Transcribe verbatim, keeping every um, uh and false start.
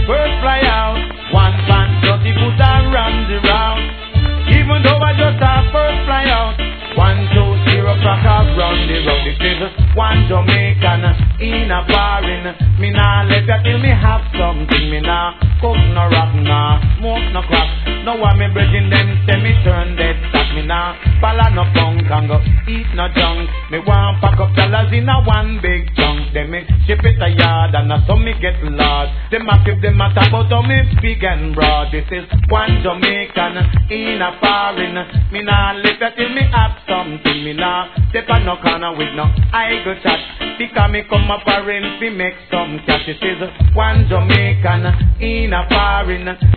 first fly out. One pan thirty foot and run the round. Even though I just have first fly out. One, two, zero, crack off round the road. This is one Jamaican in a foreign. Me nah let you till me have something. Me nah cook no rock, nah smoke no crack. No one me bridging them say me turn dead stock. Me nah bala no punk and go eat no junk. Me want pack up dollars in a one big chunk. Then me ship it a yard and a some me get lost. Them a keep them a talk about how me big and broad. This is one Jamaican in a foreign. Me nah let you till me have something. Me nah step on no corner with no I go chat. Because me come a foreign fi make some cash. This is one Jamaican in a foreign.